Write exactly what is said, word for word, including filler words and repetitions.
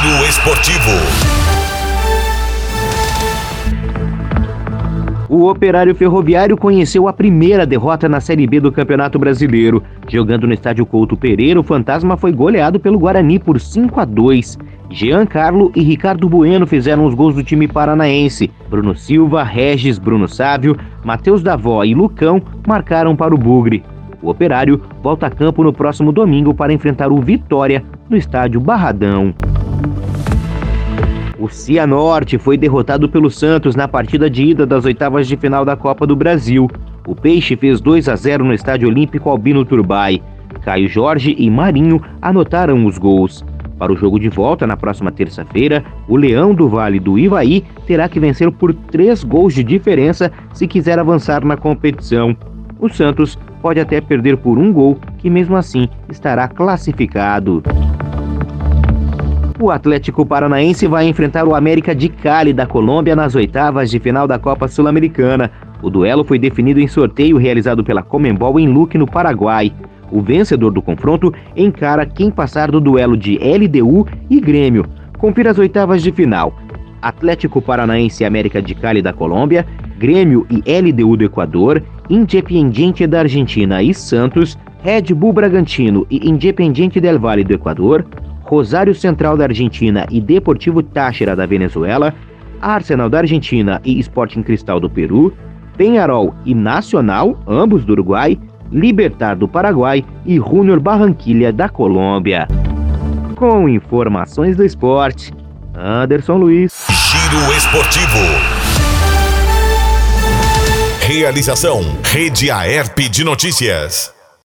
Giro Esportivo. O Operário Ferroviário conheceu a primeira derrota na Série B do Campeonato Brasileiro. Jogando no estádio Couto Pereira, o Fantasma foi goleado pelo Guarani por cinco a dois. Jean Carlo e Ricardo Bueno fizeram os gols do time paranaense. Bruno Silva, Regis, Bruno Sávio, Matheus Davó e Lucão marcaram para o Bugre. O Operário volta a campo no próximo domingo para enfrentar o Vitória no estádio Barradão. O Cianorte foi derrotado pelo Santos na partida de ida das oitavas de final da Copa do Brasil. O Peixe fez dois a zero no Estádio Olímpico Albino Turbay. Caio Jorge e Marinho anotaram os gols. Para o jogo de volta, na próxima terça-feira, o Leão do Vale do Ivaí terá que vencer por três gols de diferença se quiser avançar na competição. O Santos pode até perder por um gol, que mesmo assim estará classificado. O Atlético Paranaense vai enfrentar o América de Cali da Colômbia nas oitavas de final da Copa Sul-Americana. O duelo foi definido em sorteio realizado pela Conmebol em Luque, no Paraguai. O vencedor do confronto encara quem passar do duelo de L D U e Grêmio. Confira as oitavas de final: Atlético Paranaense e América de Cali da Colômbia, Grêmio e L D U do Equador, Independiente da Argentina e Santos, Red Bull Bragantino e Independiente del Valle do Equador, Rosário Central da Argentina e Deportivo Táchira da Venezuela, Arsenal da Argentina e Sporting Cristal do Peru, Peñarol e Nacional, ambos do Uruguai, Libertad do Paraguai e Junior Barranquilla da Colômbia. Com informações do esporte, Anderson Luiz. Giro Esportivo. Realização: Rede Aerp de Notícias.